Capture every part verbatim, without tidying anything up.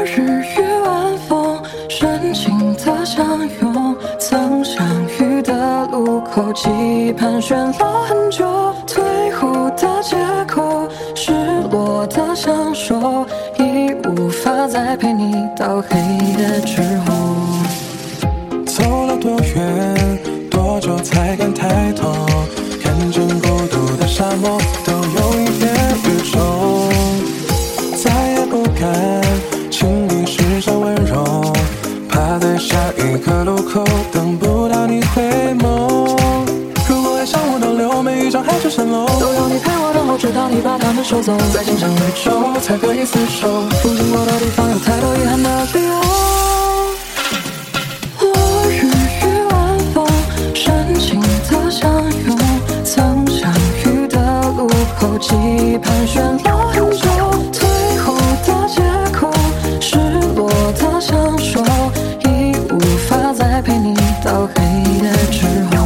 日遇晚风，深情的相拥，曾相遇的路口，记忆盘旋了很久，退后的借口，失落的相守，已无法再陪你到黑夜之后。 走了多远，多久才敢抬头？看见孤独的沙漠，都有一点愚忠。再也不敢轻易施展温柔，怕在下一个路口等不到你回眸。如果爱像我倒流，每一张海市蜃楼， 都要你陪我等候，直到你把它们收走，在今生宇宙才可以厮守。如今我的地方有太多遗憾的理由。落日与晚风，深情的相拥，曾相遇的路口，记忆盘旋了很久，退后的借口，失落的相守，已无法再陪你到黑夜之后。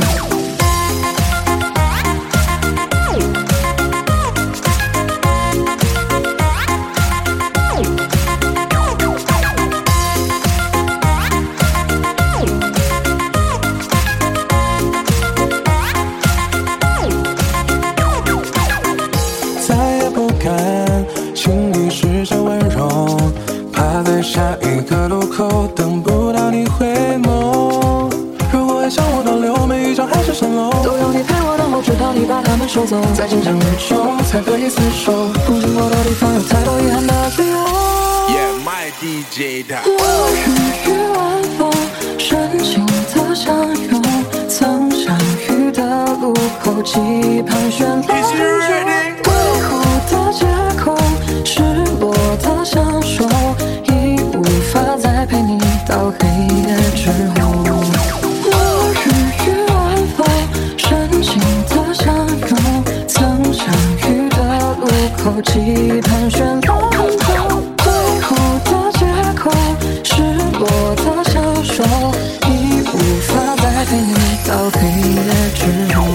轻易施展温柔，怕在下一个路口等不到你回眸。如果爱像我倒流，每一张海市蜃楼， 都要你陪我等候，直到你把它们收走，在今生宇宙才可以厮守。如今我的地方有太多遗憾的理由。 Yeah, my D J 的。 落日与晚风，深情的相拥，曾相遇的路口，记忆盘旋了很久，退后的借口，失落的相守，已无法再陪你到黑夜之后。落日与晚风，深情的相拥，曾相遇的路口，记忆盘旋了很久，退后的借口，失落的相守，已无法再陪你到黑夜之后。